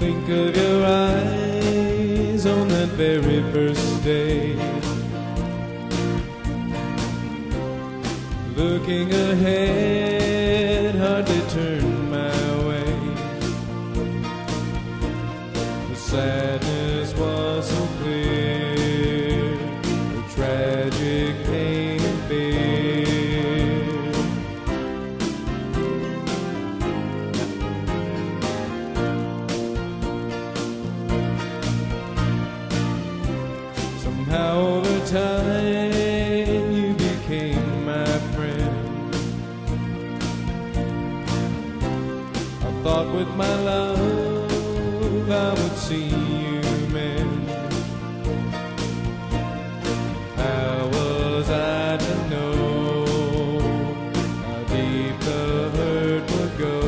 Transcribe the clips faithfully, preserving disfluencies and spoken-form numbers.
think of your eyes on that very first day. Looking ahead, hardly turned my way. The sadness was so clear, the tragic pain and fear. Somehow over time you became my friend. I thought with my love I would see you mend. How was I to know how deep the hurt would go?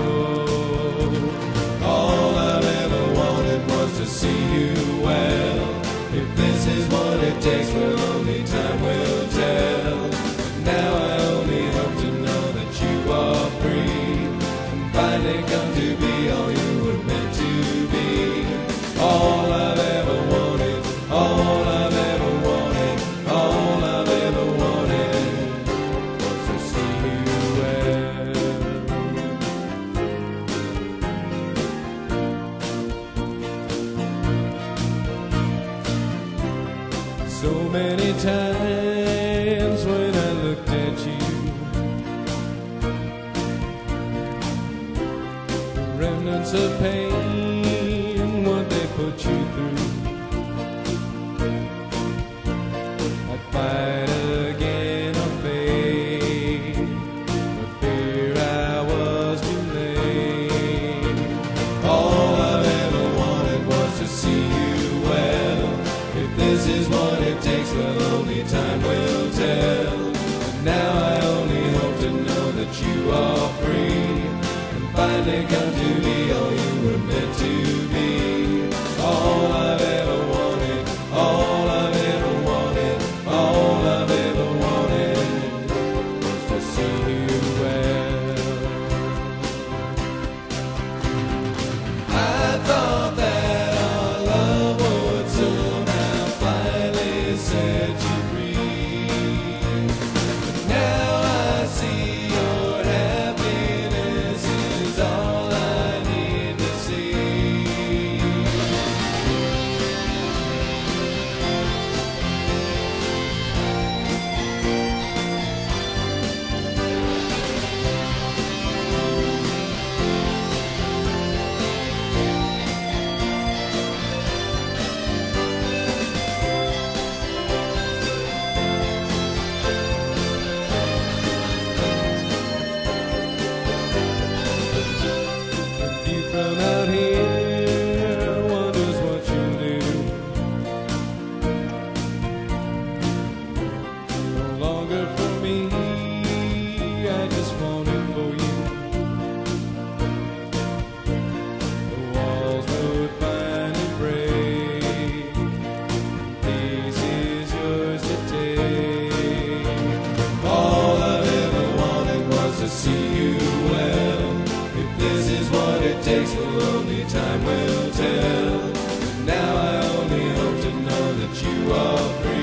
All I've ever wanted was to see you well. If this is what it takes, well, only time will tell. Now I only hope to know that you are free and finally come to be all you were meant to be. All I've ever wanted, all I've ever wanted, all I've ever wanted was to see you well. So many times when I looked at you, the remnants of pain, what they put you through, I'd fight again or fade, but fear I was too late. All I've ever wanted was to see you well. If this is what it takes, well, only time will tell. And now I only hope to know that you are free and finally come to be all you were meant to be. All I've ever wanted, all I've ever wanted, all I've ever wanted was to see you well. I thought that our love would somehow finally set you free, but now I see your happiness is all I need to see. The view from out here wonders what you'll do. No longer for me, I just want it for you. The walls would finally break, peace is yours to take. All I've ever wanted was to see you well. If this is what it takes, well, only time will tell. But now I only hope to know that you are free